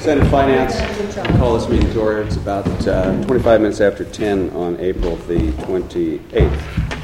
Senate Finance, I call this meeting to order. It's about 25 minutes after 10 on April the 28th.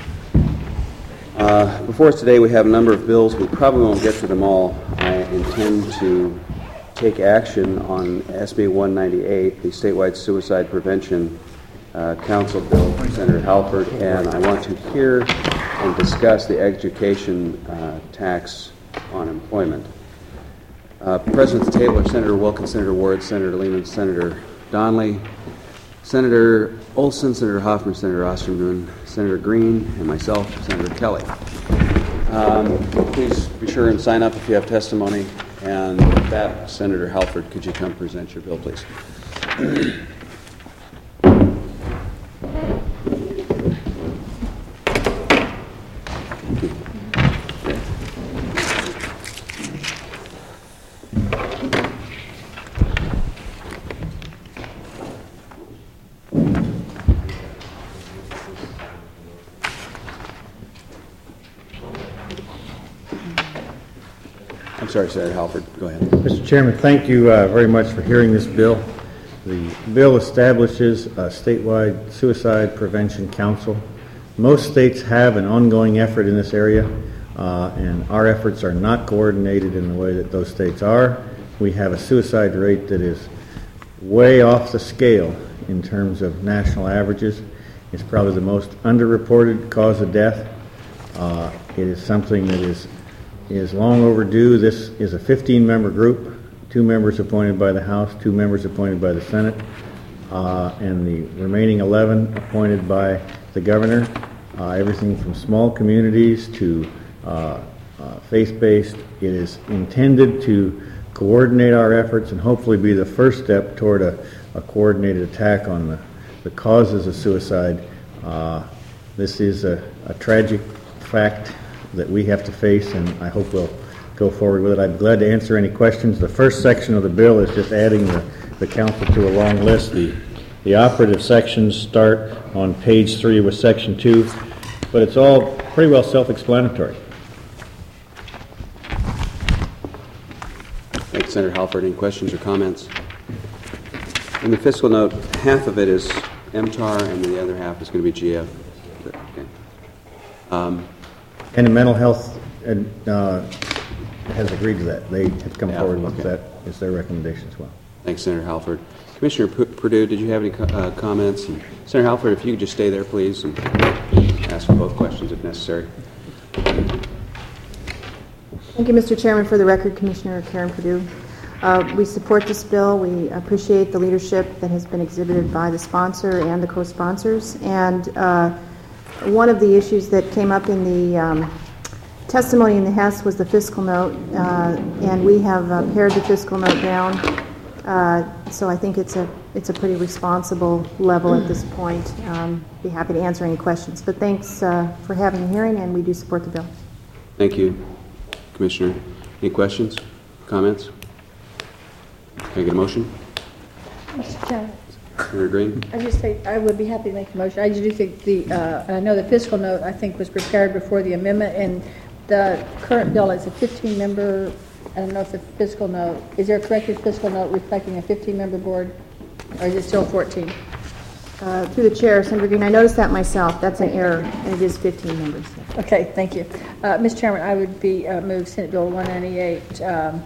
Before us today we have a number of bills. We probably won't get to them all. I intend to take action on SB 198, the Statewide Suicide Prevention Council bill from Senator Halford, and I want to hear and discuss the education tax on employment. Present at the table are Senator Wilkins, Senator Ward, Senator Lehman, Senator Donnelly, Senator Olson, Senator Hoffman, Senator Osterman, Senator Green, and myself, Senator Kelly. Please be sure and sign up if you have testimony. And with that, Senator Halford, could you come present your bill, please? I'm sorry, Senator Halford. Go ahead. Mr. Chairman, thank you very much for hearing this bill. The bill establishes a statewide suicide prevention council. Most states have an ongoing effort in this area, and our efforts are not coordinated in the way that those states are. We have a suicide rate that is way off the scale in terms of national averages. It's probably the most underreported cause of death. It is something that is long overdue. This is a 15-member group, 2 members appointed by the House, 2 members appointed by the Senate, and the remaining 11 appointed by the governor. Everything from small communities to faith-based. It is intended to coordinate our efforts and hopefully be the first step toward a coordinated attack on the causes of suicide. This is a tragic fact that we have to face, and I hope we'll go forward with it. I'm glad to answer any questions. The first section of the bill is just adding the council to a long list. The operative sections start on page 3 with section 2, but it's all pretty well self-explanatory. Thanks, Senator Halford. Any questions or comments? In the fiscal note, half of it is MTAR, and the other half is going to be GF. Okay. And the mental health has agreed to that. They have come forward with that as their recommendation as well. Thanks, Senator Halford. Commissioner Perdue, did you have any comments? And Senator Halford, if you could just stay there, please, and ask both questions if necessary. Thank you, Mr. Chairman. For the record, Commissioner Karen Perdue. We support this bill. We appreciate the leadership that has been exhibited by the sponsor and the co-sponsors. And one of the issues that came up in the testimony in the Hess was the fiscal note, and we have pared the fiscal note down. So I think it's a pretty responsible level at this point. Be happy to answer any questions. But thanks for having the hearing, and we do support the bill. Thank you, Commissioner. Any questions, comments? Can I get a motion? Mr. Chairman. Senator Green? I just think I would be happy to make a motion. I do think I know the fiscal note, I think, was prepared before the amendment, and the current bill is a 15-member. I don't know if the fiscal note, is there a corrected fiscal note reflecting a 15-member board, or is it still 14? Through the chair, Senator Green, I noticed that myself. That's an error, and it is 15 members. Okay, thank you. Mr. Chairman, I would move Senate Bill 198,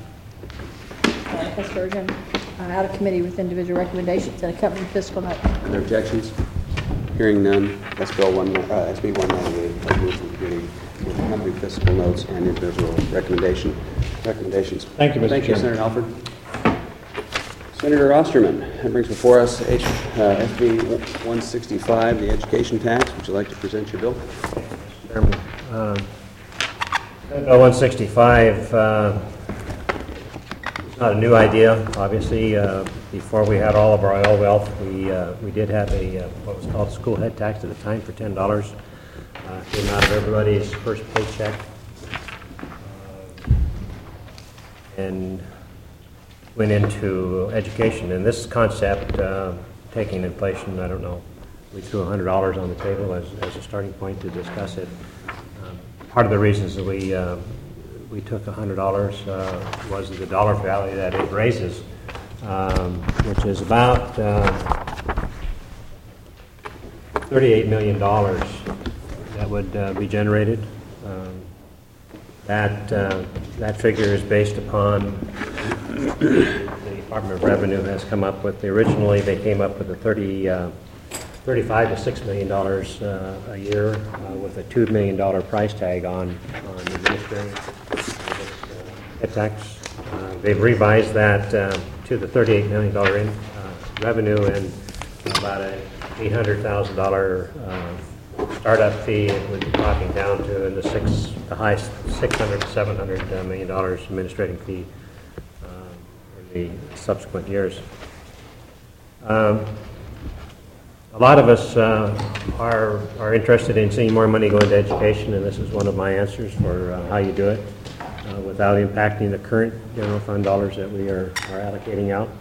Hess version, out of committee with individual recommendations and accompanying fiscal note. Are there objections? Hearing none, SB 198 moved from committee with accompanying fiscal notes and individual recommendations. Thank you, Mr. Thank you, Chairman. Senator Halford. Senator Osterman, that brings before us SB 165, the education tax. Would you like to present your bill? Chairman, Senate Bill 165. Not a new idea, obviously. Before we had all of our oil wealth, we did have what was called school head tax at the time for $10. Came out of everybody's first paycheck, and went into education. And this concept, taking inflation, I don't know, we threw $100 on the table as a starting point to discuss it. Part of the reasons that we took $100 was the dollar value that it raises which is about $38 million that would be generated. That figure is based upon the Department of Revenue has come up with. Originally, they came up with a $35 to $6 million a year with a $2 million price tag on administering tax. They've revised that to the $38 million revenue and about a $800,000 startup fee. It would be talking down to in the high $600 to $700 million administrating fee in the subsequent years. A lot of us are interested in seeing more money go into education, and this is one of my answers for how you do it without impacting the current general fund dollars that we are allocating out.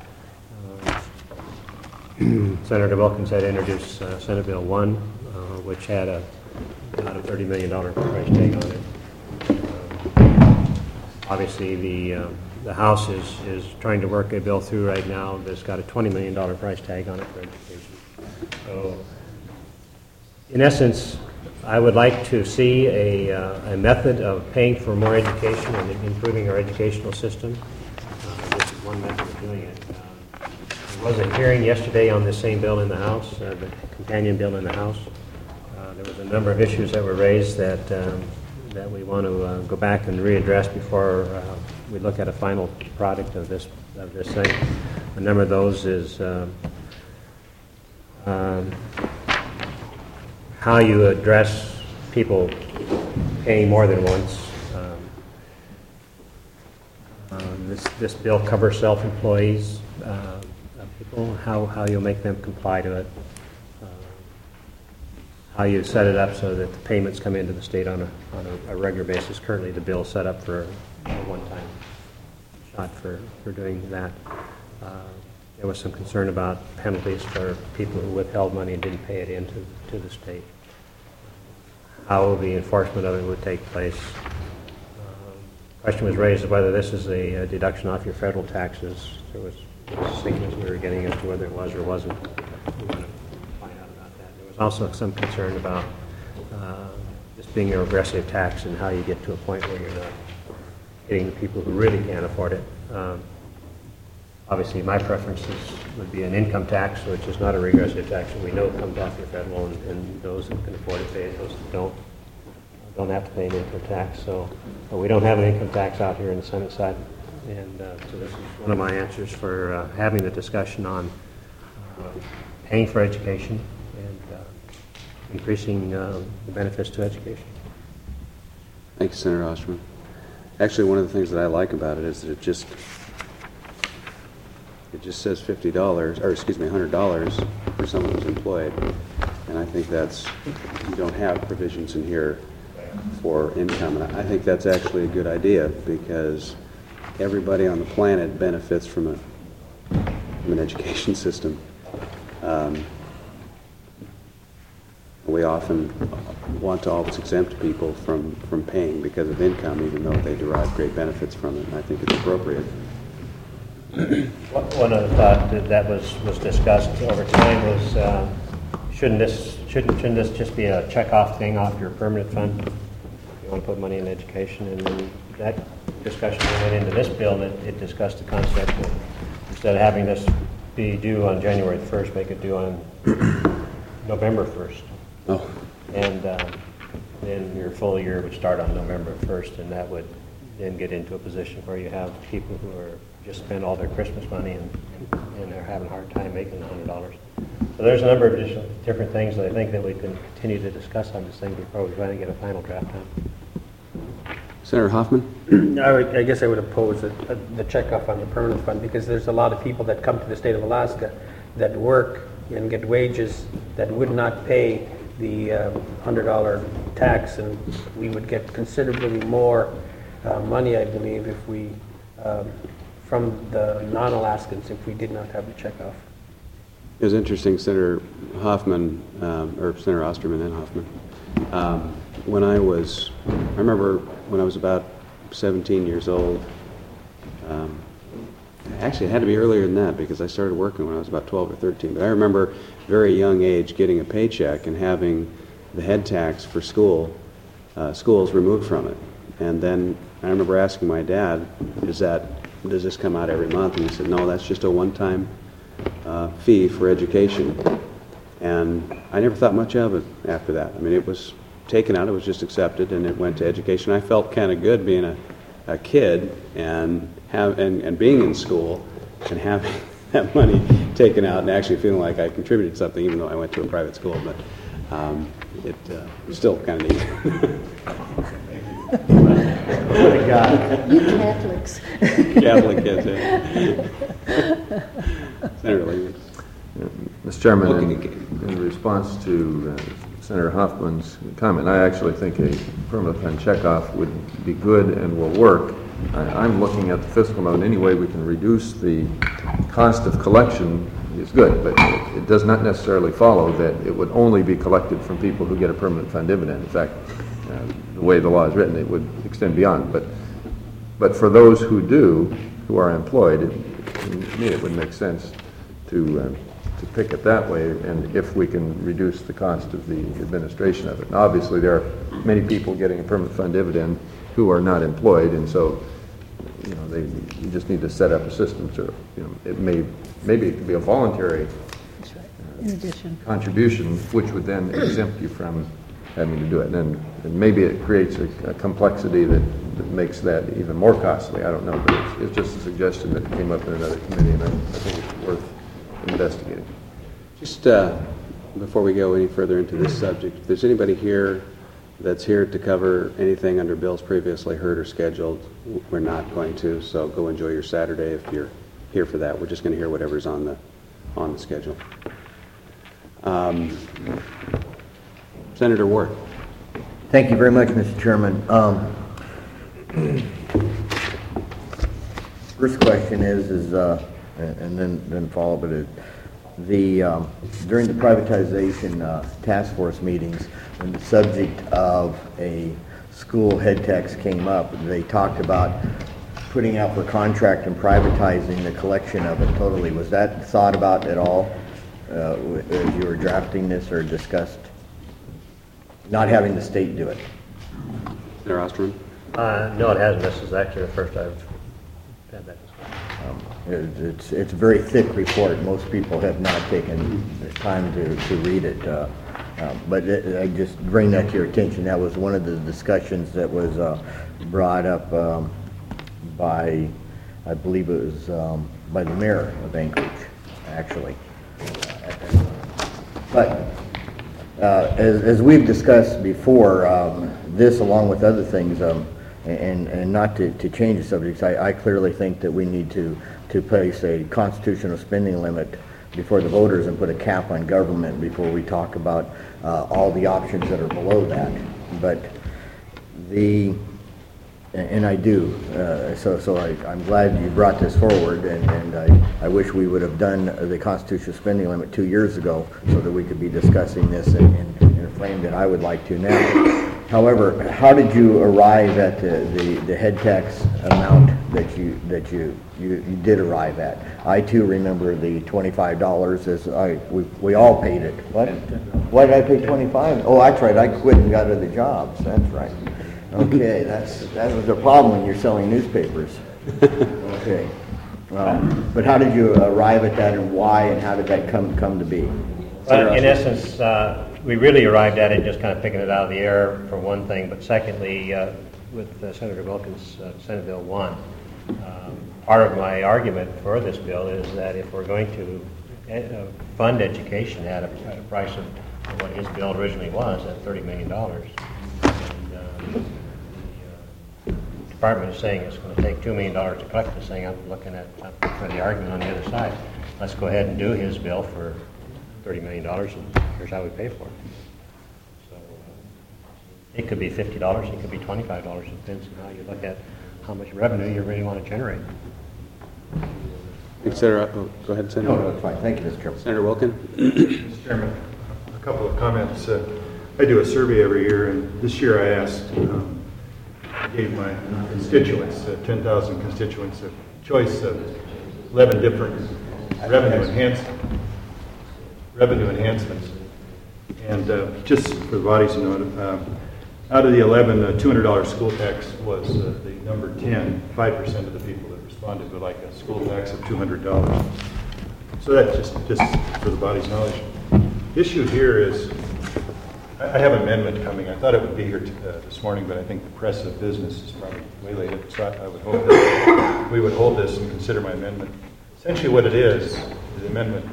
Senator Wilkins had introduced Senate Bill 1, which had about a $30 million price tag on it. Obviously, the House is trying to work a bill through right now that's got a $20 million price tag on it for education. So, in essence, I would like to see a method of paying for more education and improving our educational system. This is one method of doing it. There was a hearing yesterday on this same bill in the House, the companion bill in the House. There was a number of issues that were raised that we want to go back and readdress before we look at a final product of this thing. A number of those is how you address people paying more than once. This bill covers self-employees people, how you'll make them comply to it, how you set it up so that the payments come into the state on a regular basis. Currently, the bill is set up for a one-time shot for doing that. There was some concern about penalties for people who withheld money and didn't pay it into the state. How the enforcement of it would take place. Question was raised of whether this is a deduction off your federal taxes. There was thinking we were getting into whether it was or wasn't. We want to find out about that. There was also some concern about this being a regressive tax and how you get to a point where you're not hitting the people who really can't afford it. Obviously, my preferences would be an income tax, which is not a regressive tax, and we know it comes off your federal, and those that can afford it pay it. Those that don't have to pay an income tax. So we don't have an income tax out here in the Senate side, and so this is one of my answers for having the discussion on paying for education and increasing the benefits to education. Thank you, Senator Osterman. Actually, one of the things that I like about it is that it just says $100 for someone who's employed, and I think you don't have provisions in here for income, and I think that's actually a good idea because everybody on the planet benefits from an education system. We often want to always exempt people from paying because of income, even though they derive great benefits from it, and I think it's appropriate. One other thought that was discussed over time was shouldn't this just be a check-off thing off your permanent fund? You want to put money in education, and then that discussion went into this bill that it discussed the concept of instead of having this be due on January 1st, make it due on November 1st. Oh. And then your full year would start on November 1st, and that would then get into a position where you have people who are just spend all their Christmas money and they're having a hard time making $100. So there's a number of different things that I think that we can continue to discuss on this thing before we try to get a final draft done. Senator Hoffman? I guess I would oppose the checkoff on the permanent fund because there's a lot of people that come to the state of Alaska that work and get wages that would not pay the $100 tax, and we would get considerably more money, I believe, if we from the non-Alaskans if we did not have the checkoff. It was interesting, Senator Hoffman, or Senator Osterman and Hoffman. I remember when I was about 17 years old, actually, it had to be earlier than that because I started working when I was about 12 or 13. But I remember very young age getting a paycheck and having the head tax for schools removed from it. And then I remember asking my dad, does this come out every month? And he said, no, that's just a one-time fee for education. And I never thought much of it after that. I mean, it was taken out, it was just accepted, and it went to education. I felt kind of good being a kid and being in school and having that money taken out and actually feeling like I contributed something, even though I went to a private school. But it was still kind of neat. You Catholics. Catholic kids, yeah. Senator Lehman. Mr. Chairman, in response to Senator Hoffman's comment, I actually think a permanent fund checkoff would be good and will work. I'm looking at the fiscal note. Any way we can reduce the cost of collection is good, but it does not necessarily follow that it would only be collected from people who get a permanent fund dividend. In fact, the way the law is written, it would extend beyond. But for those who do, who are employed, to me it would make sense to pick it that way, and if we can reduce the cost of the administration of it. And obviously, there are many people getting a permanent fund dividend who are not employed, and so you just need to set up a system to, maybe it could be a voluntary In addition. contribution, which would then exempt you from having to do it. And maybe it creates a complexity that makes that even more costly. I don't know, but it's just a suggestion that came up in another committee, and I think it's worth investigating. Just before we go any further into this subject, if there's anybody here that's here to cover anything under bills previously heard or scheduled, we're not going to, so go enjoy your Saturday if you're here for that. We're just going to hear whatever's on the schedule. Senator Ward. Thank you very much, Mr. Chairman. First question is and then follow up with it. During the privatization task force meetings, when the subject of a school head tax came up, they talked about putting out for contract and privatizing the collection of it totally. Was that thought about at all as you were drafting this or discussed? Not having the state do it. Senator Osterman? No, it hasn't. This is actually the first I've had that discussion. It's a very thick report. Most people have not taken the time to read it. But I just bring that to your attention. That was one of the discussions that was brought up by, I believe it was by the mayor of Anchorage, actually. But as we've discussed before, this along with other things, and not to change the subjects, I clearly think that we need to place a constitutional spending limit before the voters and put a cap on government before we talk about all the options that are below that. But and I do, so I'm glad you brought this forward, and I wish we would have done the constitutional spending limit 2 years ago so that we could be discussing this in a frame that I would like to now. However, how did you arrive at the head tax amount that you did arrive at? I too remember the $25 as we all paid it. What? Why did I pay $25? Oh, that's right. I quit and got other jobs. That's right. Okay, that was a problem when you're selling newspapers. Okay, but how did you arrive at that, and why, and how did that come to be? Well, in essence, we really arrived at it just kind of picking it out of the air for one thing, but secondly, with Senator Wilkins' Senate Bill 1, part of my argument for this bill is that if we're going to fund education at a price of what his bill originally was, at $30 million, the department is saying it's going to take $2 million to collect this thing. I'm looking at for the argument on the other side. Let's go ahead and do his bill for $30 million, and here's how we pay for it. So it could be $50, it could be $25. It depends on how you look at how much revenue you really want to generate. Go ahead, Senator. No, that's fine. Thank you, Mr. Chairman. Senator Wilkin. Mr. Chairman, a couple of comments. I do a survey every year, and this year I asked, gave my constituents, 10,000 constituents, a choice of 11 different revenue enhancements. And just for the bodies to know, out of the 11, $200 school tax was the number 10. 5% of the people that responded would like a school tax of $200. So that's just for the body's knowledge. The issue here is, I have an amendment coming. I thought it would be here this morning, but I think the press of business is probably way late. So I would hope that we would hold this and consider my amendment. Essentially what it is, the amendment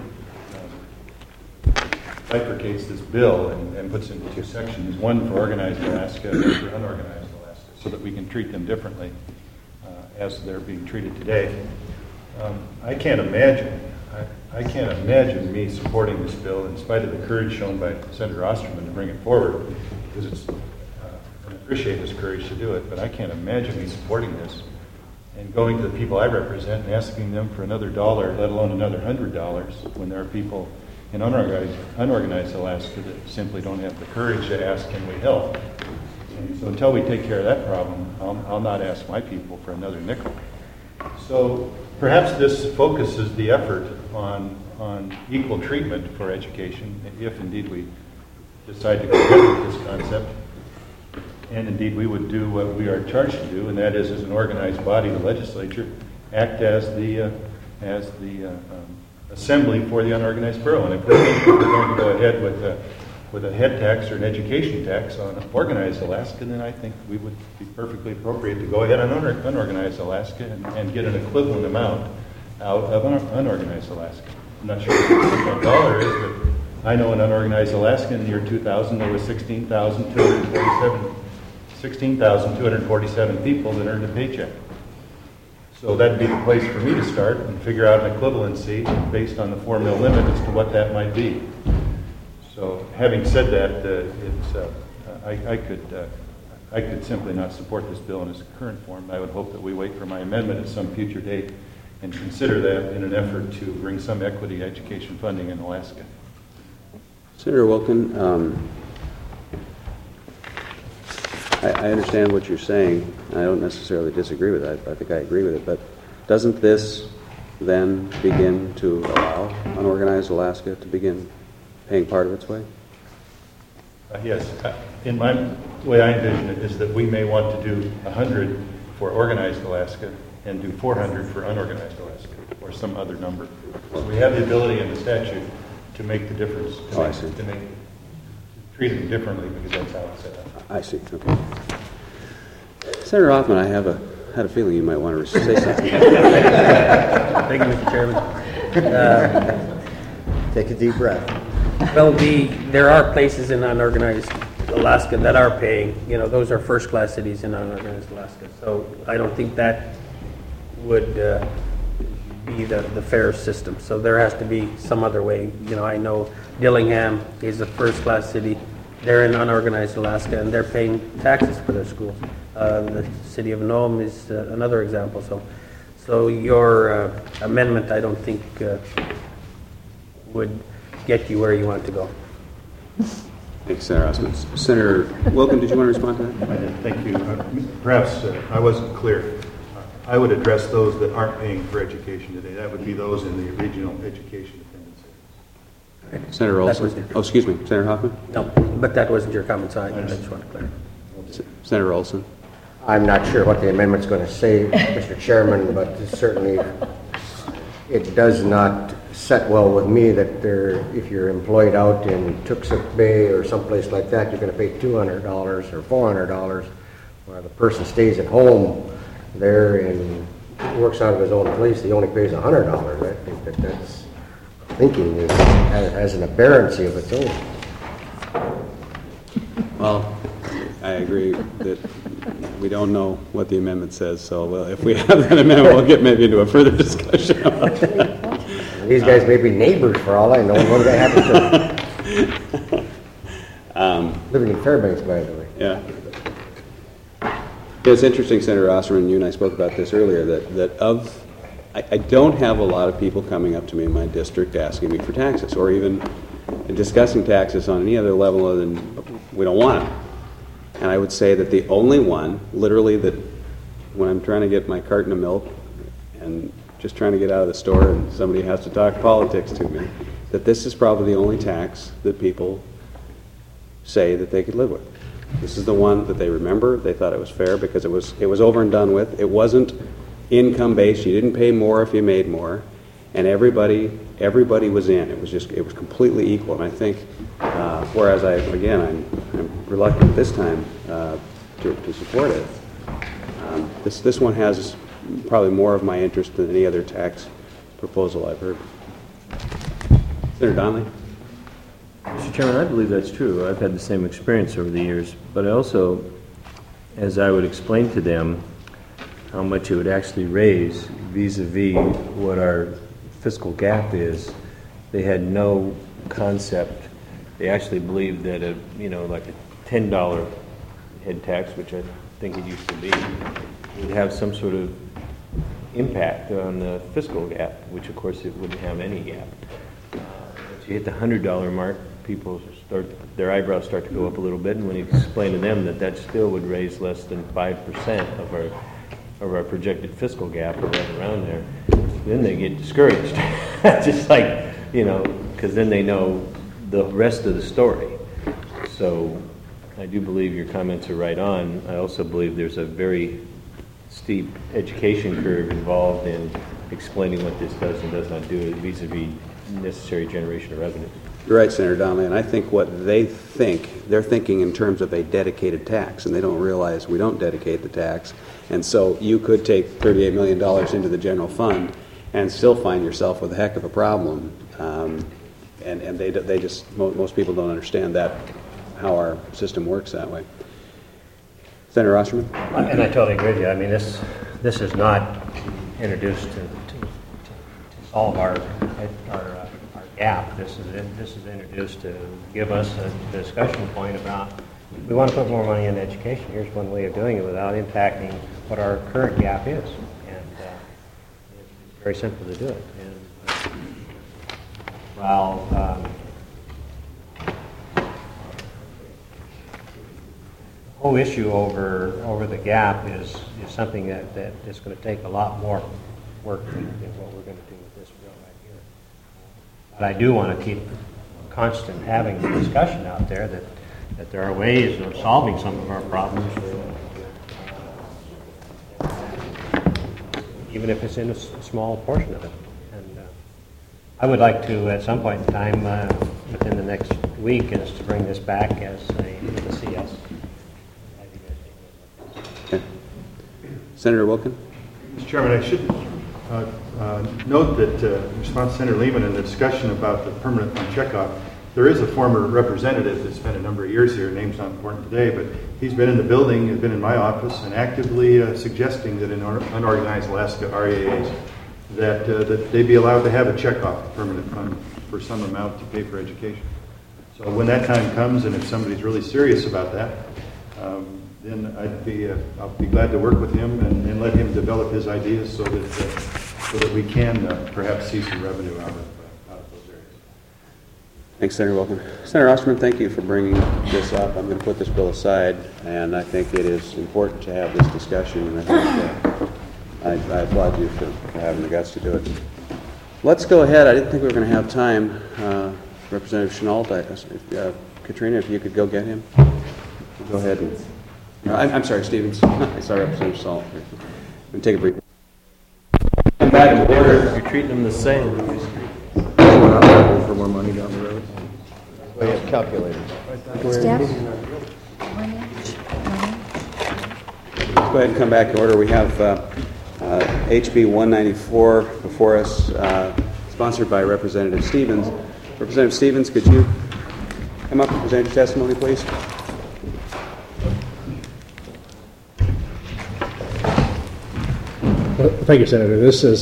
bifurcates this bill and puts it into two sections. One for organized Alaska and for unorganized Alaska, so that we can treat them differently as they're being treated today. I can't imagine me supporting this bill in spite of the courage shown by Senator Osterman to bring it forward, because I appreciate his courage to do it, but I can't imagine me supporting this and going to the people I represent and asking them for another $1, let alone another $100, when there are people in unorganized Alaska that simply don't have the courage to ask, can we help? And so until we take care of that problem, I'll not ask my people for another nickel. So perhaps this focuses the effort on equal treatment for education, if indeed we decide to go ahead with this concept. And indeed we would do what we are charged to do, and that is, as an organized body, the legislature, act as the assembly for the unorganized borough. And if we're going to go ahead with a head tax or an education tax on organized Alaska, then I think we would be perfectly appropriate to go ahead on unorganized Alaska and get an equivalent amount out of unorganized Alaska. I'm not sure what that dollar is, but I know in unorganized Alaska in the year 2000 there was 16,247 people that earned a paycheck. So that'd be the place for me to start and figure out an equivalency based on the 4 mil limit as to what that might be. So having said that, I could simply not support this bill in its current form. I would hope that we wait for my amendment at some future date and consider that in an effort to bring some equity education funding in Alaska. Senator Wilkin, I understand what you're saying. I don't necessarily disagree with that. I think I agree with it. But doesn't this then begin to allow unorganized Alaska to begin paying part of its way? Yes. In my way I envision it is that we may want to do 100 for organized Alaska and do 400 for unorganized Alaska, or some other number. So we have the ability in the statute to make the difference, to treat them differently, because that's how it's set up. I see. Okay. Senator Hoffman, I had a feeling you might want to say something. Thank you, Mr. Chairman. Take a deep breath. Well, there are places in unorganized Alaska that are paying. Those are first-class cities in unorganized Alaska. So I don't think that would be the fair system. So there has to be some other way. I know Dillingham is a first-class city. They're in unorganized Alaska, and they're paying taxes for their schools. The city of Nome is another example. So your amendment, I don't think, would get you where you want to go. Thanks, Senator Osmond. Senator Wilkin, did you want to respond to that? I did. Thank you. Perhaps I wasn't clear. I would address those that aren't paying for education today. That would be those in the regional education dependency. Senator Olson. Excuse me, Senator Hoffman? No, but that wasn't your comment, so I just want to clear. Senator Olson. I'm not sure what the amendment's going to say, Mr. Chairman, but certainly it does not set well with me that if you're employed out in Tooksuk Bay or someplace like that, you're going to pay $200 or $400, while the person stays at home there and works out of his own place, he only pays $100. I think that's thinking has an aberrancy of its own. Well, I agree that we don't know what the amendment says, so if we have that amendment, we'll get maybe into a further discussion about that. These guys may be neighbors for all I know. One guy happens to living in Fairbanks, by the way. Yeah. It's interesting, Senator Osterman, you and I spoke about this earlier, I don't have a lot of people coming up to me in my district asking me for taxes, or even discussing taxes on any other level other than we don't want them. And I would say that the only one, literally, that when I'm trying to get my carton of milk and just trying to get out of the store and somebody has to talk politics to me, that this is probably the only tax that people say that they could live with. This is the one that they remember. They thought it was fair because it was over and done with. It wasn't income based. You didn't pay more if you made more, and everybody was in. It was completely equal. And I think, whereas I'm reluctant this time to support it. This one has probably more of my interest than any other tax proposal I've heard. Senator Donnelly? Mr. Chairman, I believe that's true. I've had the same experience over the years, but I also, as I would explain to them how much it would actually raise vis-a-vis what our fiscal gap is, they had no concept. They actually believed that like a $10 head tax, which I think it used to be, would have some sort of impact on the fiscal gap, which of course it wouldn't have any gap. Once you hit the $100 mark, their eyebrows start to go up a little bit, and when you explain to them that still would raise less than 5% of our projected fiscal gap, or right around there, then they get discouraged. Just like, because then they know the rest of the story. So I do believe your comments are right on. I also believe there's a very steep education curve involved in explaining what this does and does not do vis-a-vis necessary generation of revenue. You're right, Senator Donnelly, and I think what they're thinking in terms of a dedicated tax, and they don't realize we don't dedicate the tax. And so you could take $38 million into the general fund and still find yourself with a heck of a problem. And they just, most people don't understand that, how our system works that way. Senator Osterman? And I totally agree with you. I mean, this is not introduced to solve our gap. This is introduced to give us a discussion point about, we want to put more money in education. Here's one way of doing it without impacting what our current gap is. And it's very simple to do it. And while the whole issue over the gap is something that is going to take a lot more work than what we're going to do with this bill right here. But I do want to keep constant having the discussion out there that there are ways of solving some of our problems, even if it's in a small portion of it. And I would like to, at some point in time, within the next week, is to bring this back as a CS. Okay. Senator Wilkin? Mr. Chairman, I should note that in response to Senator Lehman in the discussion about the permanent fund checkoff, there is a former representative that's spent a number of years here, name's not important today, but he's been in the building, has been in my office, and actively suggesting that in unorganized Alaska REAs that they be allowed to have a checkoff, a permanent fund, for some amount to pay for education. So when that time comes, and if somebody's really serious about that, then I'll be glad to work with him and let him develop his ideas so that we can perhaps see some revenue out of those areas. Thanks, Senator Wilkin. Senator Osterman, thank you for bringing this up. I'm going to put this bill aside, and I think it is important to have this discussion, and I applaud you for having the guts to do it. Let's go ahead. I didn't think we were going to have time. Representative Chenault, Katrina, if you could go get him. Go ahead. I'm sorry, Stevens. I saw Representative Salt. We'll take a brief. Come back to order. You're treating them the same. For more money down the road. We have calculators. Staff? Let's go ahead and come back to order. We have HB 194 before us, sponsored by Representative Stevens. Representative Stevens, could you come up and present your testimony, please? Thank you, Senator. This is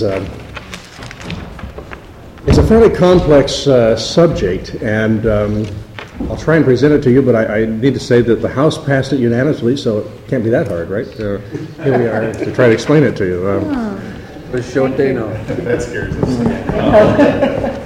it's a fairly complex subject, and I'll try and present it to you, but I need to say that the House passed it unanimously, so it can't be that hard, right? Here we are to try to explain it to you. Let's show what they know. That scares us.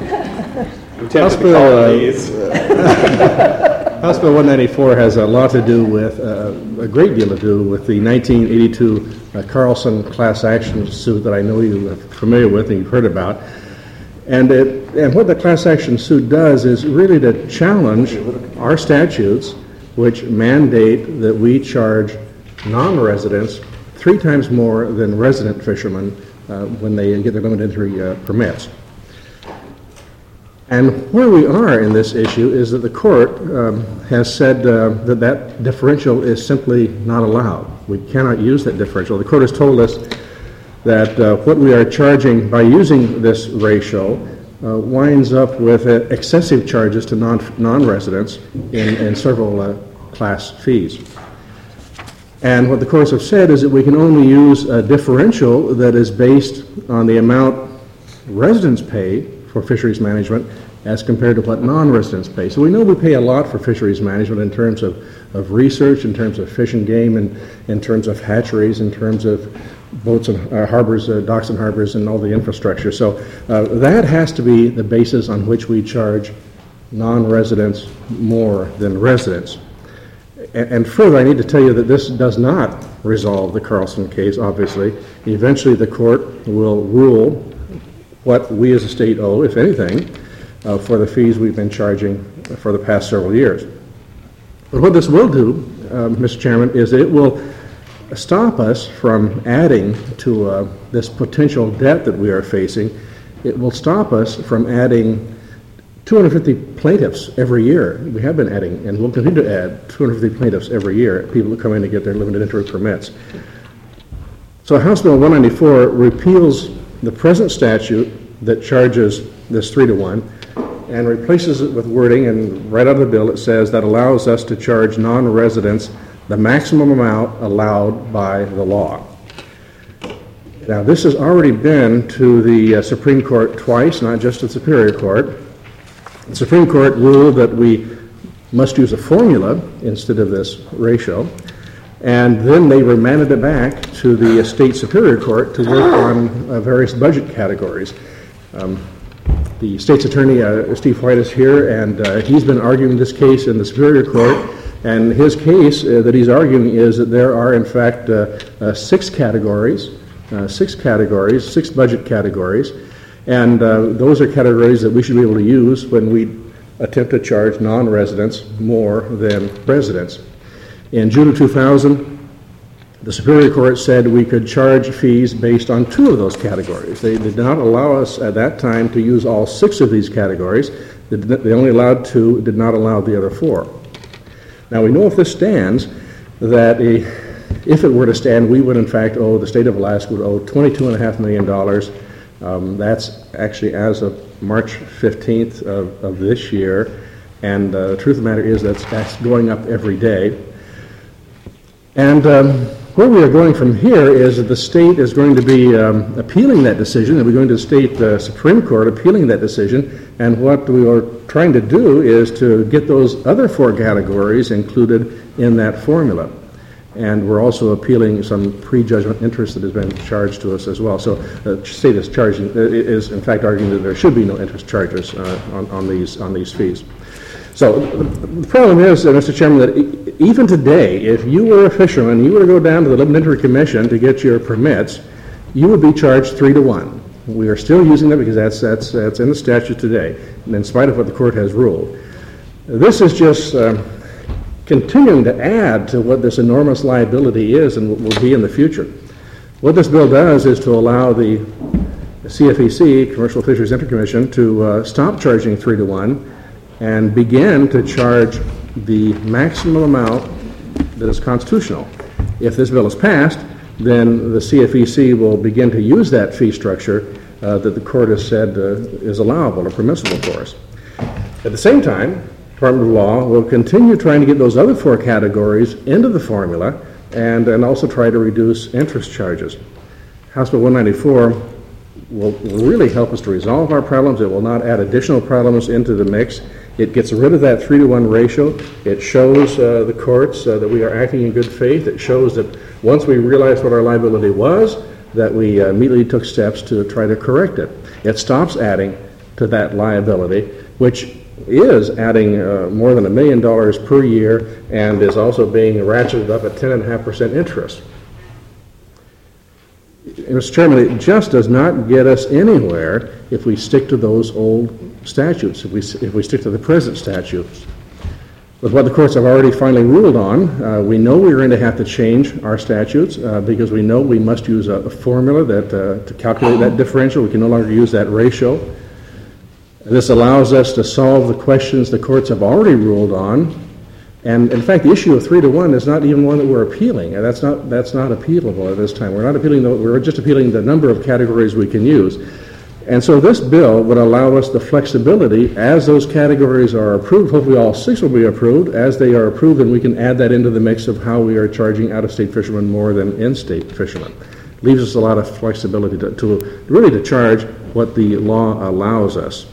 House Bill 194 has a lot to do with, a great deal to do with the 1982 Carlson class action suit that I know you are familiar with and you've heard about. And what the class action suit does is really to challenge our statutes, which mandate that we charge non-residents 3 times more than resident fishermen when they get their limited entry permits. And where we are in this issue is that the court has said that differential is simply not allowed. We cannot use that differential. The court has told us that what we are charging by using this ratio winds up with excessive charges to non-residents in several class fees. And what the courts have said is that we can only use a differential that is based on the amount residents pay for fisheries management as compared to what non-residents pay. So we know we pay a lot for fisheries management in terms of research, in terms of fish and game, and in terms of hatcheries, in terms of boats and harbors, docks and harbors, and all the infrastructure. So that has to be the basis on which we charge non-residents more than residents. And further, I need to tell you that this does not resolve the Carlson case, obviously. Eventually the court will rule what we as a state owe, if anything, for the fees we've been charging for the past several years. But what this will do, Mr. Chairman, is it will stop us from adding to this potential debt that we are facing. It will stop us from adding 250 plaintiffs every year. We have been adding, and we'll continue to add 250 plaintiffs every year, people who come in to get their limited entry permits. So House Bill 194 repeals the present statute that charges this 3-to-1 and replaces it with wording, and right out of the bill it says that allows us to charge non-residents the maximum amount allowed by the law. Now, this has already been to the Supreme Court twice, not just the Superior Court. The Supreme Court ruled that we must use a formula instead of this ratio, and then they remanded it back to the State Superior Court to work on various budget categories. The state's attorney, Steve White, is here, and he's been arguing this case in the Superior Court, and his case that he's arguing is that there are, in fact, 6 budget categories, and those are categories that we should be able to use when we attempt to charge non-residents more than residents. In June of 2000, the Superior Court said we could charge fees based on 2 of those categories. They did not allow us at that time to use all 6 of these categories. They only allowed 2, did not allow the other 4. Now, we know if this stands, that if it were to stand, we would in fact owe, the state of Alaska would owe $22.5 million. That's actually as of March 15th of this year, and the truth of the matter is that's going up every day. And where we are going from here is that the state is going to be appealing that decision, and we're going to the state Supreme Court appealing that decision, and what we are trying to do is to get those other 4 categories included in that formula. And we're also appealing some prejudgment interest that has been charged to us as well. So the state is in fact arguing that there should be no interest charges on these fees. So the problem is, Mr. Chairman, that even today, if you were a fisherman, you were to go down to the Limited Entry Commission to get your permits, you would be charged 3-to-1. We are still using that because that's in the statute today, and in spite of what the court has ruled. This is just continuing to add to what this enormous liability is and will be in the future. What this bill does is to allow the CFEC, Commercial Fisheries Entry Commission, to stop charging 3-to-1 and begin to charge the maximum amount that is constitutional. If this bill is passed, then the CFEC will begin to use that fee structure that the court has said is allowable or permissible for us. At the same time, Department of Law will continue trying to get those other 4 categories into the formula and also try to reduce interest charges. House Bill 194 will really help us to resolve our problems. It will not add additional problems into the mix. It gets rid of that 3-to-1 ratio. It shows the courts that we are acting in good faith. It shows that once we realized what our liability was, that we immediately took steps to try to correct it. It stops adding to that liability, which is adding more than $1 million per year and is also being ratcheted up at 10.5% interest. Mr. Chairman, it just does not get us anywhere if we stick to those old statutes, if we stick to the present statutes. With what the courts have already finally ruled on, we know we're going to have to change our statutes because we know we must use a formula that to calculate that differential. We can no longer use that ratio. This allows us to solve the questions the courts have already ruled on. And in fact, the issue of 3-to-1 is not even one that we're appealing. And that's not appealable at this time. We're not appealing. We're just appealing the number of categories we can use. And so this bill would allow us the flexibility as those categories are approved. Hopefully all 6 will be approved. As they are approved, then we can add that into the mix of how we are charging out-of-state fishermen more than in-state fishermen. Leaves us a lot of flexibility to charge what the law allows us.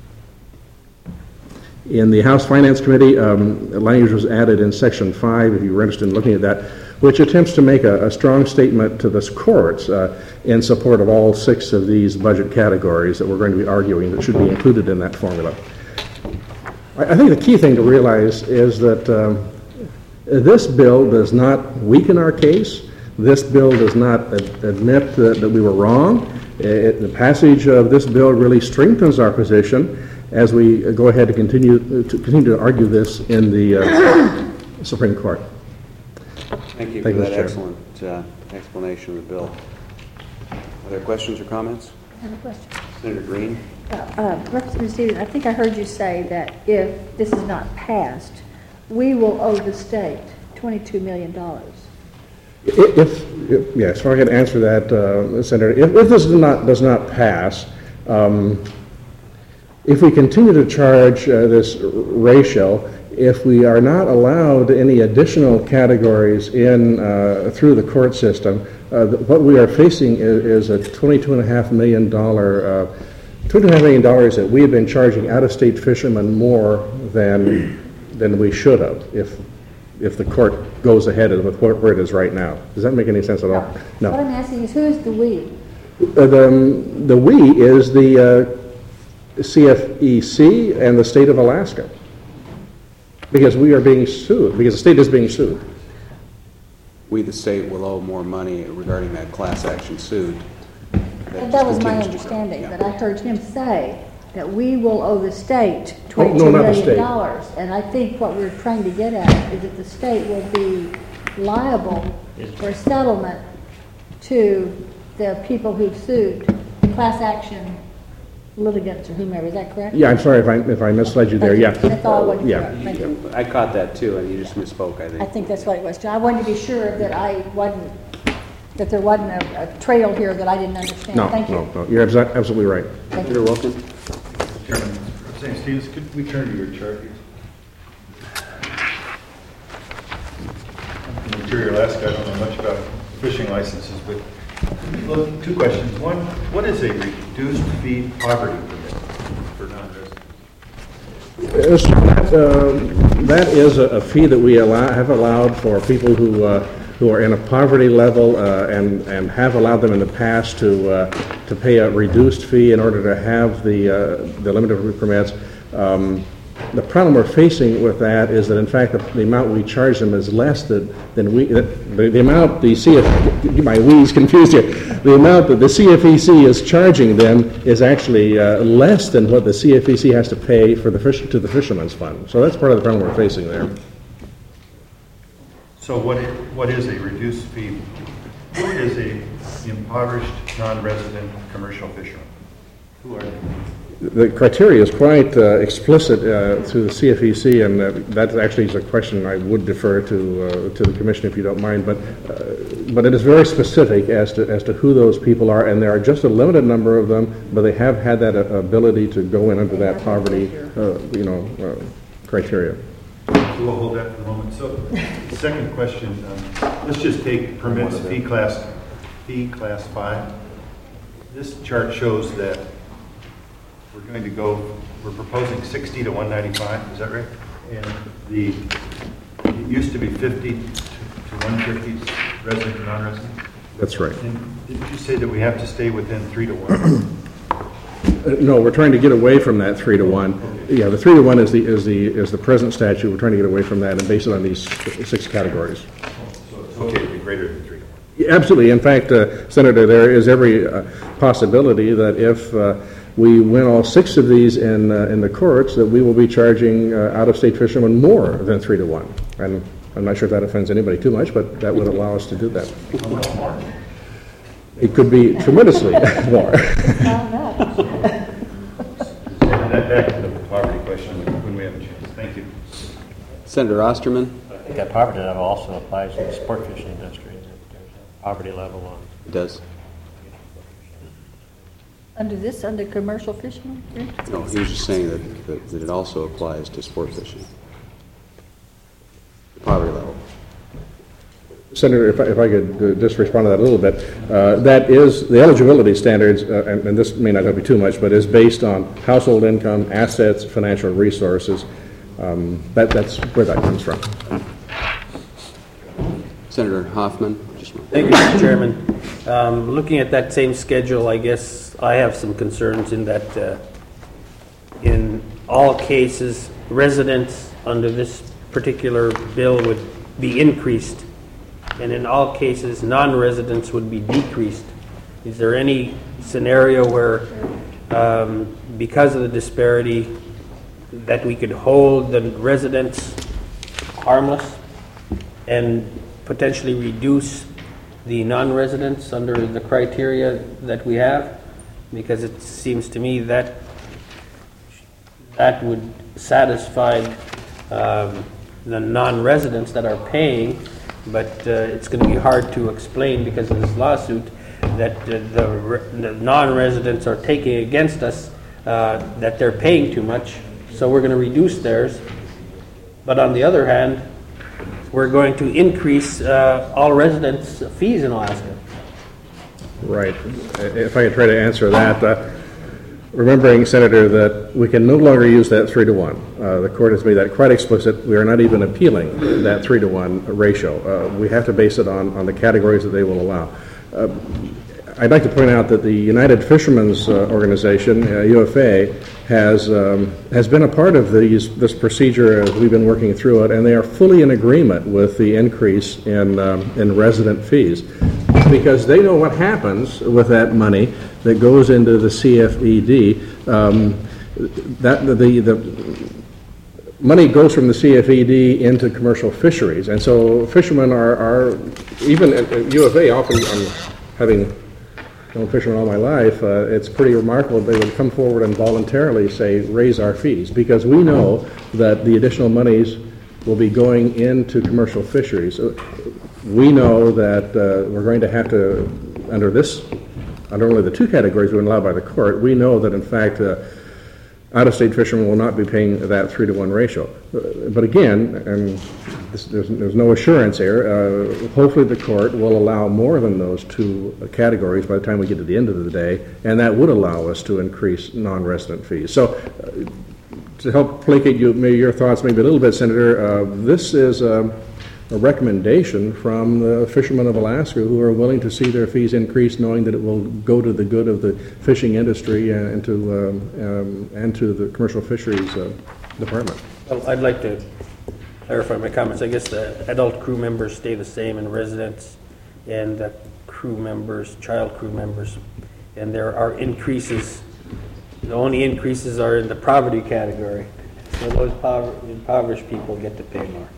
In the House Finance Committee, language was added in Section 5, if you were interested in looking at that, which attempts to make a strong statement to the courts in support of all 6 of these budget categories that we're going to be arguing that should be included in that formula. I think the key thing to realize is that this bill does not weaken our case. This bill does not admit that we were wrong. The passage of this bill really strengthens our position as we go ahead to continue to argue this in the Supreme Court. Thank you for that excellent explanation of the bill. Are there questions or comments? I have a question. Senator Green? Representative Stevens, I think I heard you say that if this is not passed, we will owe the state $22 million. Yes, so I can answer that, Senator. If this does not pass, if we continue to charge this ratio, if we are not allowed any additional categories in through the court system, what we are facing is a $22.5 million that we have been charging out-of-state fishermen more than we should have if the court goes ahead with where it is right now. Does that make any sense at all? No. What I'm asking is, who is the we? The we is the CFEC and the state of Alaska, because we are being sued, because the state is being sued. We, the state, will owe more money regarding that class action suit. That was my understanding, but I heard him say that we will owe the state $22 million. And I think what we're trying to get at is that the state will be liable for settlement to the people who've sued, class action litigants or whomever. Is that correct? Yeah, I'm sorry if I misled you there. Yeah. That's all I wanted to yeah. know. Thank you. I caught that too, and you just misspoke, I think. I think that's what it was. I wanted to be sure that that there wasn't a trail here that I didn't understand. No, Thank you. No, you're absolutely right. Thank You're welcome. Chairman, Representative Stevens, could we turn to your chart here? In Interior Alaska, I don't know much about fishing licenses, but look, 2 questions. One, what is a reduced fee poverty permit for non-residents? That is a fee that we have allowed for people who are in a poverty level and have allowed them in the past to pay a reduced fee in order to have the limited permits. The problem we're facing with that is that, in fact, the amount we charge them is less than the amount the CFEC, my we's confused here, the amount that the CFEC is charging them is actually less than what the CFEC has to pay for to the Fisherman's Fund. So that's part of the problem we're facing there. So what is a reduced fee? Who is a impoverished non-resident commercial fisherman? Who are they? The criteria is quite explicit through the CFEC, and that actually is a question I would defer to the Commission if you don't mind. But it is very specific as to who those people are, and there are just a limited number of them. But they have had that ability to go in under that poverty, criteria. So we'll hold that for the moment. So, the second question: let's just take permits fee class 5. This chart shows that we're proposing 60 to 195, is that right? And it used to be 50 to 150 resident to non-resident? That's right. And did you say that we have to stay within 3 to 1? No, we're trying to get away from that 3 to 1. Okay. Yeah, the 3 to 1 is the present statute. We're trying to get away from that and base it on these 6 categories. So it's okay to be greater than 3 to 1? Absolutely. In fact, Senator, there is every possibility that if we win all 6 of these in the courts, that we will be charging out-of-state fishermen more than 3 to 1. And I'm not sure if that offends anybody too much, but that would allow us to do that. It could be tremendously more. Back to the poverty question when we have a chance. Thank you. Senator Osterman? I think that poverty level also applies to the sport fishing industry. There's a poverty level on. It does. Under commercial fishing? No, he was just saying that it also applies to sport fishing. The poverty level. Senator, if I could just respond to that a little bit, that is the eligibility standards, and this may not help you too much, but is based on household income, assets, financial resources. That's where that comes from. Senator Hoffman. Thank you, Mr. Chairman. Looking at that same schedule, I guess I have some concerns in that in all cases, residents under this particular bill would be increased, and in all cases, non-residents would be decreased. Is there any scenario where, because of the disparity, that we could hold the residents harmless and potentially reduce the non-residents under the criteria that we have? Because it seems to me that that would satisfy the non-residents that are paying, but it's going to be hard to explain because of this lawsuit that the non-residents are taking against us, that they're paying too much, so we're going to reduce theirs. But on the other hand, we're going to increase all residents' fees in Alaska. Right. If I could try to answer that, remembering, Senator, that we can no longer use that 3 to 1. The court has made that quite explicit. We are not even appealing that 3 to 1 ratio. We have to base it on the categories that they will allow. I'd like to point out that the United Fishermen's Organization, UFA, has been a part of this procedure as we've been working through it, and they are fully in agreement with the increase in resident fees, because they know what happens with that money that goes into the CFED. The money goes from the CFED into commercial fisheries, and so fishermen are even at UFA often, having known fishermen all my life, it's pretty remarkable they would come forward and voluntarily say, raise our fees, because we know that the additional monies will be going into commercial fisheries. We know that we're going to have to, under only the 2 categories we're allowed by the court, we know that in fact out-of-state fishermen will not be paying that 3 to 1 ratio. But again, and there's no assurance here, hopefully the court will allow more than those 2 categories by the time we get to the end of the day, and that would allow us to increase non-resident fees. So to help placate your thoughts maybe a little bit, Senator, this is a recommendation from the fishermen of Alaska who are willing to see their fees increase, knowing that it will go to the good of the fishing industry and to the commercial fisheries department. Well, I'd like to clarify my comments. I guess the adult crew members stay the same, and residents and the crew members, child crew members, and there are increases. The only increases are in the poverty category. So those impoverished people get to pay more.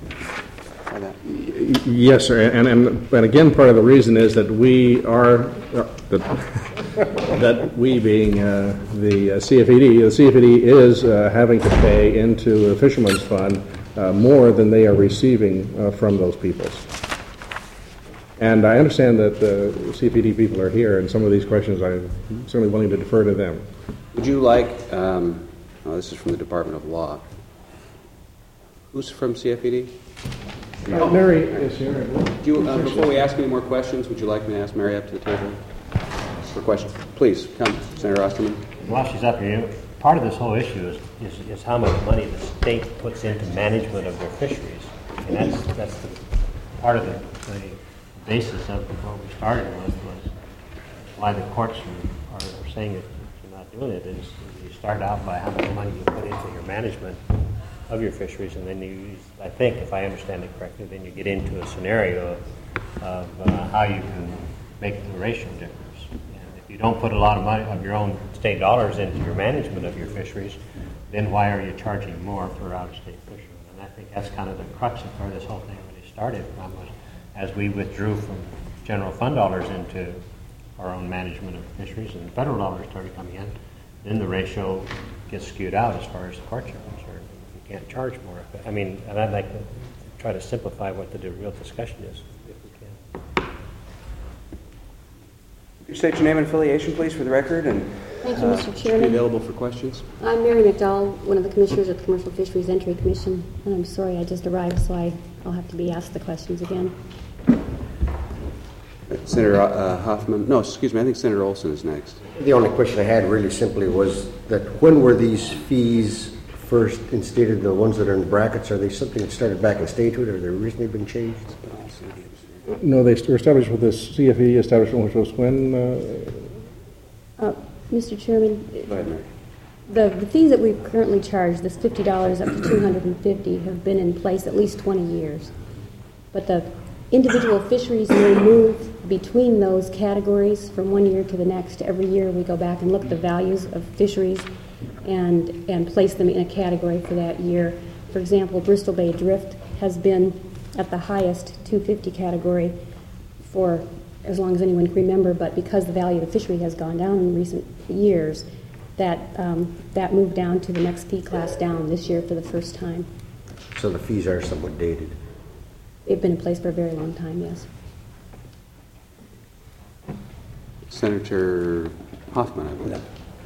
Yes, sir, and again, part of the reason is that we are that we being the CFED is having to pay into the Fishermen's Fund more than they are receiving from those peoples. And I understand that the CFED people are here, and some of these questions I'm certainly willing to defer to them. Would you like? This is from the Department of Law. Who's from CFED? Mary is here. Before we ask any more questions, would you like me to ask Mary up to the table for questions? Please, come, Senator Osterman. While she's up here, part of this whole issue is how much money the state puts into management of their fisheries. And that's the part of the basis of what we started with, was why the courts are saying that you're not doing it, is you start out by how much money you put into your management of your fisheries, and then I think, if I understand it correctly, then you get into a scenario how you can make the ratio difference. And if you don't put a lot of money of your own state dollars into your management of your fisheries, then why are you charging more for out-of-state fishermen? And I think that's kind of the crux of where this whole thing really started from, was as we withdrew from general fund dollars into our own management of fisheries and the federal dollars started coming in, then the ratio gets skewed out as far as the courts are concerned. You can't charge more. I mean, and I'd like to try to simplify what the real discussion is, if we can. Could you state your name and affiliation, please, for the record, and thank you, Mr. Chairman. Be available for questions. I'm Mary McDowell, one of the commissioners of the Commercial Fisheries Entry Commission, and I'm sorry I just arrived, so I'll have to be asked the questions again. Senator Hoffman. No, excuse me. I think Senator Olson is next. The only question I had really simply was that when were these fees first instated, the ones that are in the brackets? Are they something that started back in statehood, or have they recently been changed? No, they were established with this CFE establishment, which was when? Mr. Chairman, Go ahead, Mary. the fees that we currently charge, this $50 up to $250, have been in place at least 20 years. But the individual fisheries may move between those categories from one year to the next. Every year we go back and look at the values of fisheries and place them in a category for that year. For example, Bristol Bay drift has been at the highest 250 category for as long as anyone can remember, but because the value of the fishery has gone down in recent years, that moved down to the next fee class down this year for the first time. So the fees are somewhat dated. They've been in place for a very long time, yes. Senator Hoffman, I believe.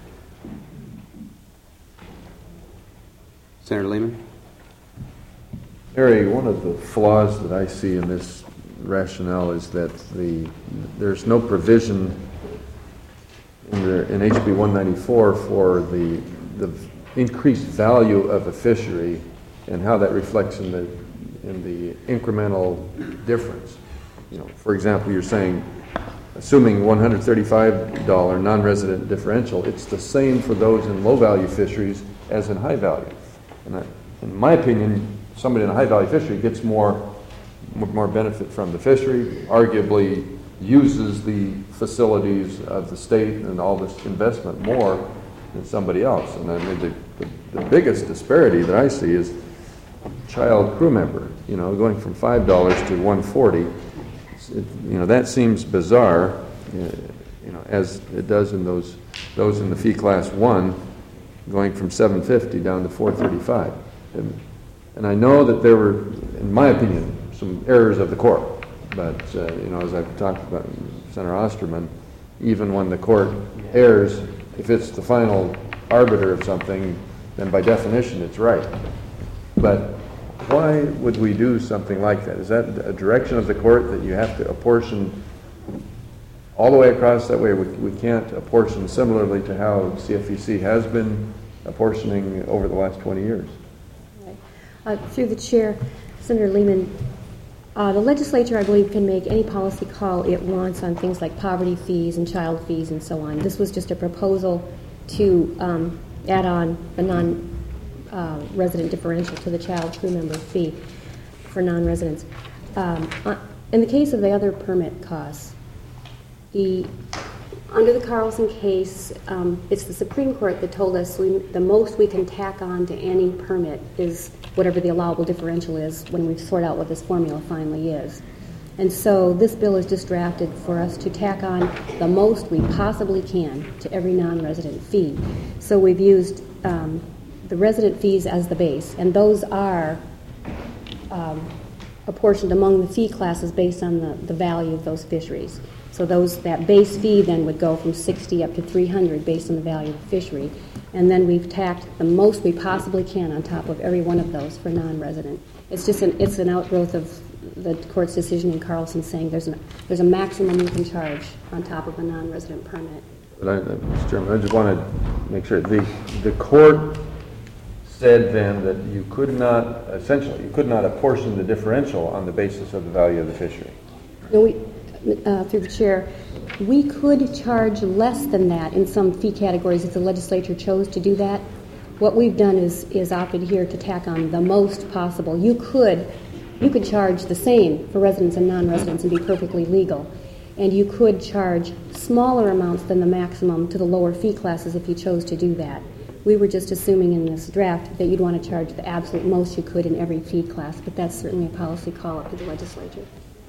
Senator Lehman. Harry, one of the flaws that I see in this rationale is that there's no provision in HB 194 for the increased value of a fishery and how that reflects in the incremental difference. You know, for example, you're saying, assuming $135 non-resident differential, it's the same for those in low-value fisheries as in high-value. And in my opinion, somebody in a high-value fishery gets more benefit from the fishery, arguably uses the facilities of the state and all this investment more than somebody else. And I mean, the biggest disparity that I see is child crew member, you know, going from $5 to $140. You know, that seems bizarre, you know, as it does in those in the fee class 1, going from $750 down to $435. And I know that there were, in my opinion, some errors of the court. But, you know, as I've talked about Senator Osterman, even when the court errs, if it's the final arbiter of something, then by definition it's right. But why would we do something like that? Is that a direction of the court that you have to apportion all the way across? That way we can't apportion similarly to how CFEC has been apportioning over the last 20 years? Through the chair, Senator Lehman, the legislature, I believe, can make any policy call it wants on things like poverty fees and child fees and so on. This was just a proposal to add on a non-resident differential to the child crew member fee for non-residents. In the case of the other permit costs, under the Carlson case, it's the Supreme Court that told us the most we can tack on to any permit is whatever the allowable differential is when we sort out what this formula finally is. And so this bill is just drafted for us to tack on the most we possibly can to every non-resident fee. So we've used the resident fees as the base, and those are apportioned among the fee classes based on the value of those fisheries. So that base fee then would go from $60 up to $300 based on the value of the fishery. And then we've tacked the most we possibly can on top of every one of those for non-resident. It's just an outgrowth of the court's decision in Carlson saying there's a maximum you can charge on top of a non-resident permit. But Mr. Chairman, I just want to make sure the court said then that you could not apportion the differential on the basis of the value of the fishery. No, through the chair, we could charge less than that in some fee categories if the legislature chose to do that. What we've done is opted here to tack on the most possible. You could you could charge the same for residents and non-residents and be perfectly legal. And you could charge smaller amounts than the maximum to the lower fee classes if you chose to do that. We were just assuming in this draft that you'd want to charge the absolute most you could in every fee class, but that's certainly a policy call up to the legislature.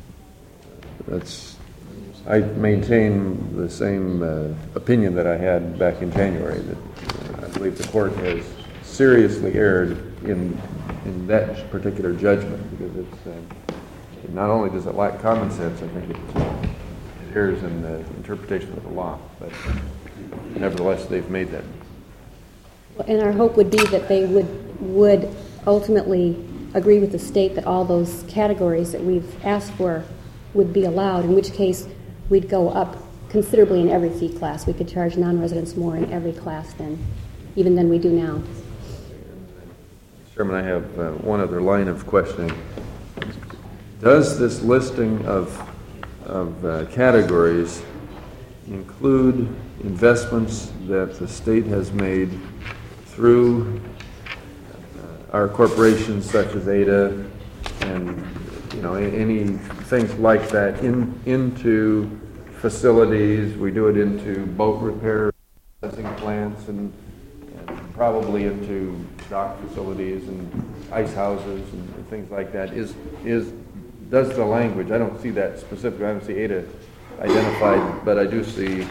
I maintain the same opinion that I had back in January, that I believe the court has seriously erred in that particular judgment, because it's not only does it lack common sense, I think it errs in the interpretation of the law, but nevertheless they've made that. And our hope would be that they would ultimately agree with the state that all those categories that we've asked for would be allowed, in which case we'd go up considerably in every fee class. We could charge non-residents more in every class even than we do now. Chairman, I have one other line of questioning. Does this listing of categories include investments that the state has made through our corporations such as ADA and any things like that into facilities? We do it into boat repair processing plants and probably into dock facilities and ice houses and things like that. Does the language, I don't see that specifically, I don't see ADA identified, but I do see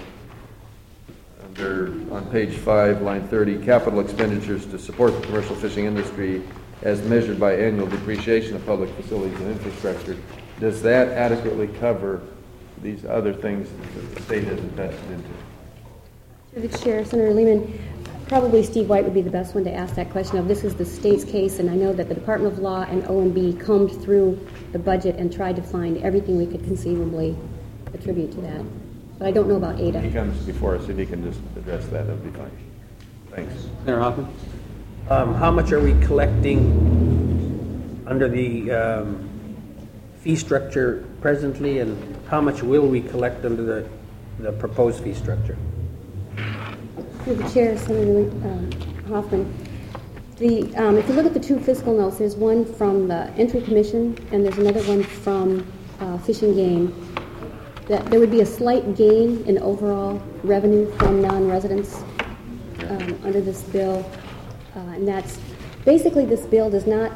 on page 5, line 30, capital expenditures to support the commercial fishing industry as measured by annual depreciation of public facilities and infrastructure. Does that adequately cover these other things that the state has invested into? Through the chair, Senator Lehman, probably Steve White would be the best one to ask that question of. This is the state's case, and I know that the Department of Law and OMB combed through the budget and tried to find everything we could conceivably attribute to that. But I don't know about ADA. He comes before us, and he can just address that. That would be fine. Thanks. Senator Hoffman? How much are we collecting under the fee structure presently, and how much will we collect under the proposed fee structure? Through the chair, Senator Hoffman. If you look at the two fiscal notes, there's one from the Entry Commission and there's another one from Fish and Game. That there would be a slight gain in overall revenue from non-residents under this bill, and that's basically this bill does not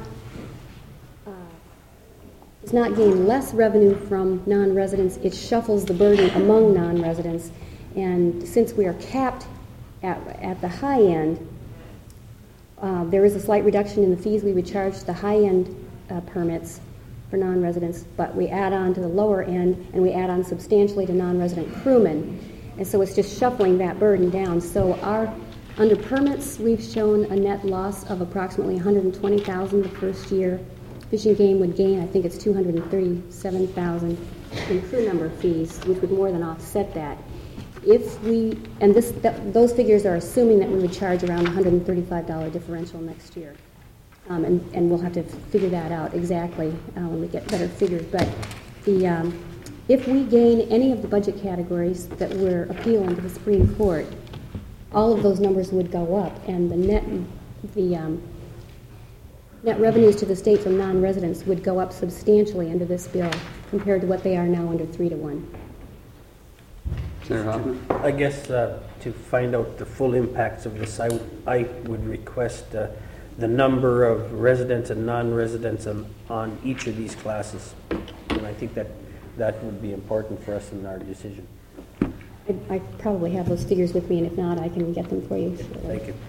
gain less revenue from non-residents. It shuffles the burden among non-residents, and since we are capped at the high end, there is a slight reduction in the fees we would charge the high-end permits for non-residents, but we add on to the lower end, and we add on substantially to non-resident crewmen. And so it's just shuffling that burden down. So under permits, we've shown a net loss of approximately $120,000 the first year. Fish and Game would gain, I think it's $237,000 in crew number fees, which would more than offset that. Those figures are assuming that we would charge around $135 differential next year. And we'll have to figure that out exactly when we get better figures. But if we gain any of the budget categories that we're appealing to the Supreme Court, all of those numbers would go up, and the net revenues to the state from non-residents would go up substantially under this bill compared to what they are now under 3-to-1. Senator Hoffman? I guess to find out the full impacts of this, I would request the number of residents and non-residents on each of these classes. And I think that would be important for us in our decision. I probably have those figures with me, and if not, I can get them for you. Thank you.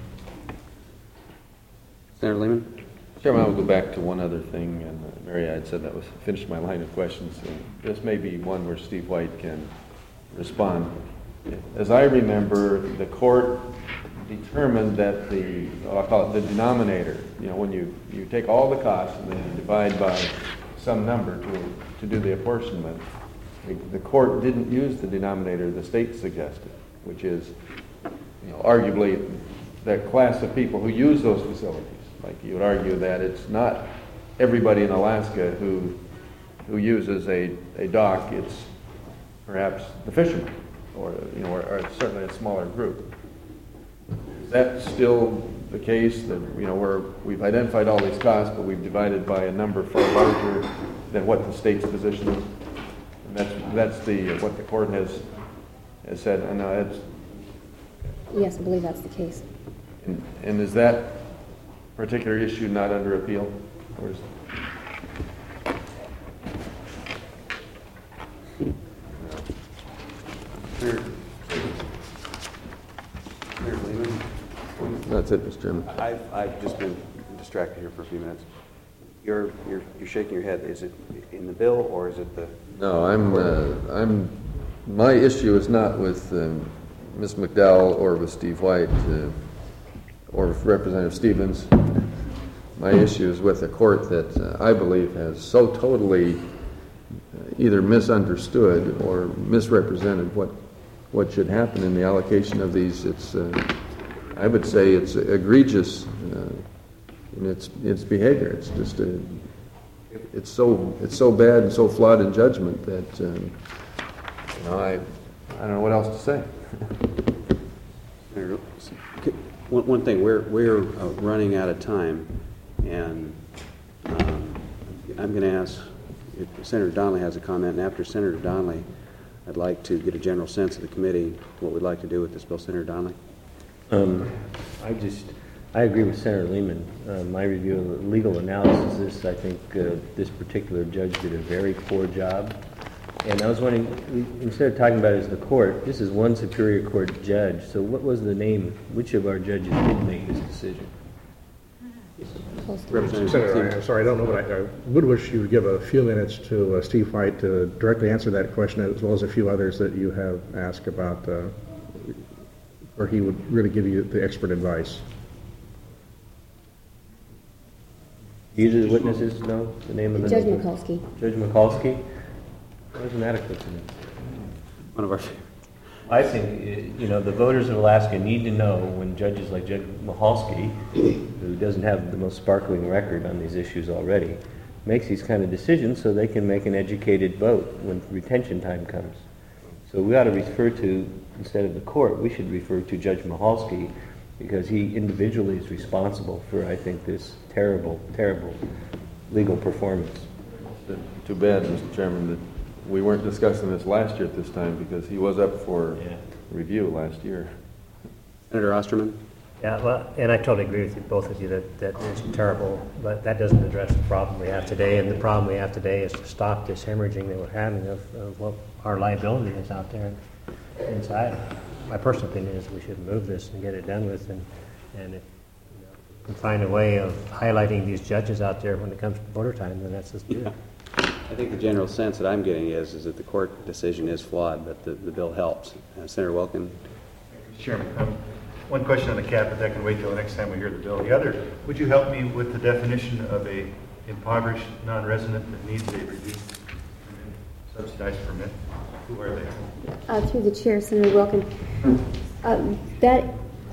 Senator Lehman? Chairman, I will go back to one other thing, and Mary, I had said that was finished my line of questions. And this may be one where Steve White can respond. As I remember, the court determined that I'll call it the denominator, when you take all the costs and then you divide by some number to do the apportionment, the court didn't use the denominator the state suggested, which is, arguably that class of people who use those facilities. Like you would argue that it's not everybody in Alaska who uses a dock, it's perhaps the fishermen, or certainly a smaller group. Is that still the case that, where we've identified all these costs, but we've divided by a number far larger than what the state's position is. And that's what the court has said. And it's, Yes, I believe that's the case. and is that particular issue not under appeal? Or is That's it, Mr. Chairman. I've just been distracted here for a few minutes. You're shaking your head. Is it in the bill or is it the? No, my issue is not with Ms. McDowell or with Steve White or with Representative Stevens. My issue is with a court that I believe has so totally either misunderstood or misrepresented what should happen in the allocation of these. I would say it's egregious in its behavior. It's just it's so bad and so flawed in judgment that I don't know what else to say. One thing, we're running out of time, and I'm going to ask if Senator Donnelly has a comment, and after Senator Donnelly, I'd like to get a general sense of the committee what we'd like to do with this bill. Senator Donnelly. I agree with Senator Lehman. My review of the legal analysis is I think this particular judge did a very poor job. And I was wondering, instead of talking about it as the court, this is one Superior Court judge. So what was the name? Which of our judges did make this decision? Senator, I'm sorry, I don't know, but I would wish you would give a few minutes to Steve White to directly answer that question, as well as a few others that you have asked about, where he would really give you the expert advice. These are the witnesses know the name of the Judge Mikulski. Judge Mikulski? Wasn't that a coincidence? One of our. I think, the voters of Alaska need to know when judges like Judge Mikulski, who doesn't have the most sparkling record on these issues already, makes these kind of decisions so they can make an educated vote when retention time comes. So we ought to refer to, instead of the court, we should refer to Judge Mikulski, because he individually is responsible for, I think, this terrible, terrible legal performance. Too bad, Mr. Chairman, that we weren't discussing this last year at this time, because he was up for review last year. Senator Osterman? Yeah, well, and I totally agree with you, both of you, that is terrible, but that doesn't address the problem we have today, and the problem we have today is to stop this hemorrhaging that we're having of what our liability is out there inside. My personal opinion is we should move this and get it done with, and if we can find a way of highlighting these judges out there when it comes to voter time, then that's just do it. I think the general sense that I'm getting is that the court decision is flawed, but the bill helps. Senator Wilkin. Thank you, Chairman. One question on the cap, but that can wait till the next time we hear the bill. The other, would you help me with the definition of a impoverished non-resident that needs a reduced subsidized permit? Who are they? Through the chair, Senator Wilkin. That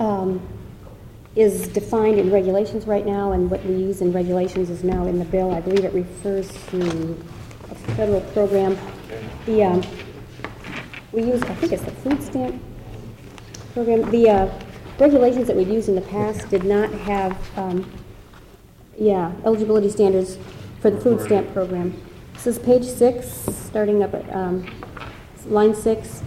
is defined in regulations right now, and what we use in regulations is now in the bill. I believe it refers to a federal program. We use, I think it's the food stamp program. The regulations that we've used in the past did not have, eligibility standards for the food stamp program. This is page 6, starting up at line 6.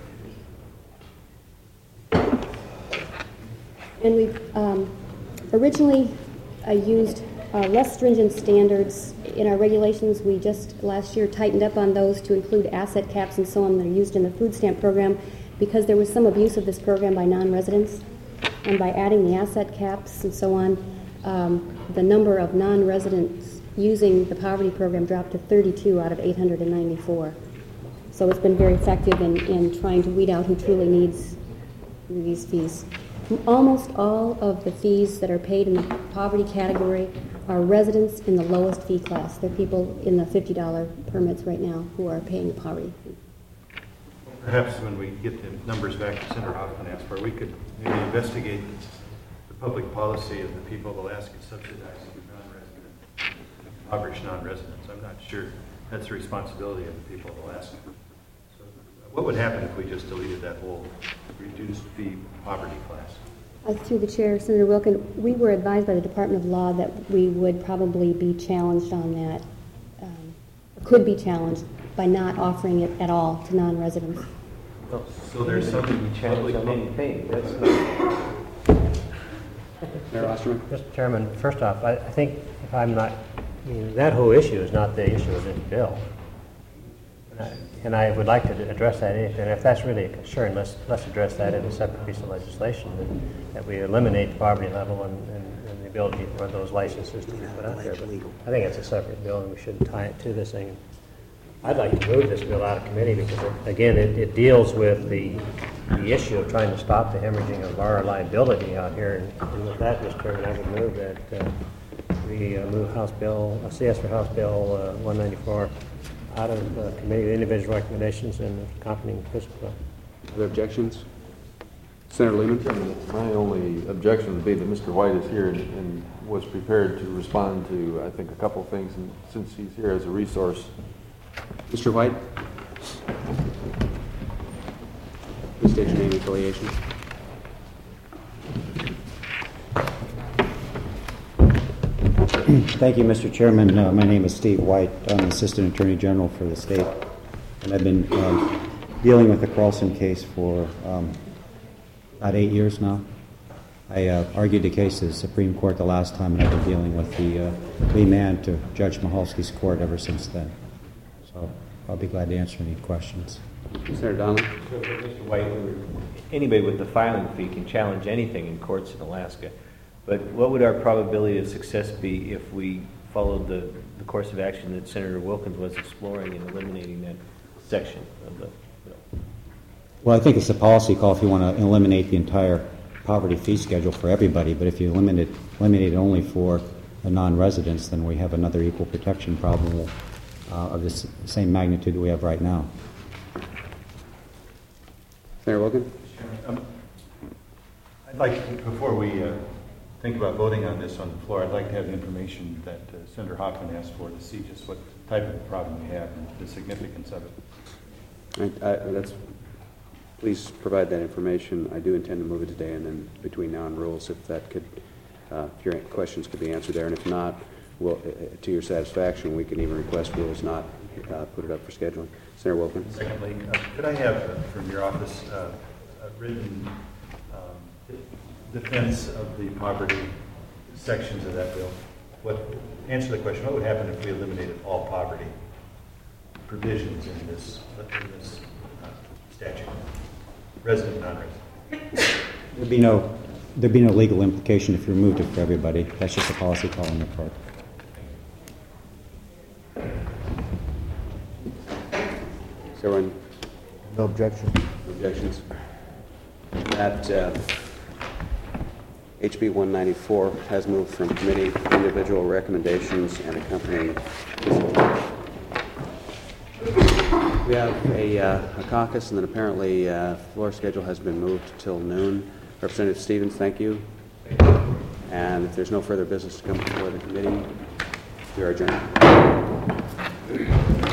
And we've originally used less stringent standards in our regulations. We just last year tightened up on those to include asset caps and so on that are used in the food stamp program, because there was some abuse of this program by non-residents. And by adding the asset caps and so on, the number of non-residents using the poverty program dropped to 32 out of 894. So it's been very effective in trying to weed out who truly needs these fees. Almost all of the fees that are paid in the poverty category are residents in the lowest fee class. They're people in the $50 permits right now who are paying the poverty fee. Perhaps when we get the numbers back to Senator Hoffman asked for, we could maybe investigate the public policy of the people of Alaska subsidizing non-resident, impoverished non-residents. I'm not sure that's the responsibility of the people of Alaska. So what would happen if we just deleted that whole reduced fee poverty class? Through the chair, Senator Wilkin, we were advised by the Department of Law that we would probably be challenged on that, could be challenged by not offering it at all to non-residents. So there's some public... anything. That's Mayor Osterman? Mr. Chairman, first off, I think if I'm not, that whole issue is not the issue of this bill. And I would like to address that, and if that's really a concern, let's address that in a separate piece of legislation, that we eliminate the poverty level and the ability for those licenses to be put out there. But I think it's a separate bill, and we shouldn't tie it to this thing. I'd like to move this bill out of committee because, again, it deals with the issue of trying to stop the hemorrhaging of our liability out here. And with that, Mr. Chairman, I would move that we move House Bill, CS for House Bill 194 out of committee, the individual recommendations and accompanying fiscal bill. Other objections? Senator Lehman? My only objection would be that Mr. White is here and was prepared to respond to, I think, a couple of things, and since he's here as a resource. Mr. White? Please state your name and affiliation. Thank you, Mr. Chairman. My name is Steve White. I'm Assistant Attorney General for the state, and I've been dealing with the Carlson case for about 8 years now. I argued the case to the Supreme Court the last time, and I've been dealing with the remand to Judge Mahalski's court ever since then. So I'll be glad to answer any questions. Senator Donnelly? So, Mr. White, anybody with the filing fee can challenge anything in courts in Alaska. But what would our probability of success be if we followed the course of action that Senator Wilkins was exploring in eliminating that section of the bill? Well, I think it's a policy call if you want to eliminate the entire poverty fee schedule for everybody, but if you eliminate it only for the non-residents, then we have another equal protection problem of the same magnitude that we have right now. Senator Wilkin? I'd like to, before we think about voting on this on the floor, I'd like to have the information that Senator Hoffman asked for to see just what type of problem we have and the significance of it. Please provide that information. I do intend to move it today, and then between now and rules, if that could, if your questions could be answered there, and if not, we'll, to your satisfaction, we can even request rules not put it up for scheduling. Senator Wilkin. Secondly, could I have from your office a written defense of the poverty sections of that bill? Answer the question, what would happen if we eliminated all poverty provisions in this statute? Resident, non-resident. There'd be no legal implication if you removed it for everybody. That's just a policy call on the part. Is everyone? No objection. No objections. That HB 194 has moved from committee, individual recommendations, and accompanying. We have a caucus, and then apparently floor schedule has been moved till noon. Representative Stevens, thank you. And if there's no further business to come before the committee, we are adjourned.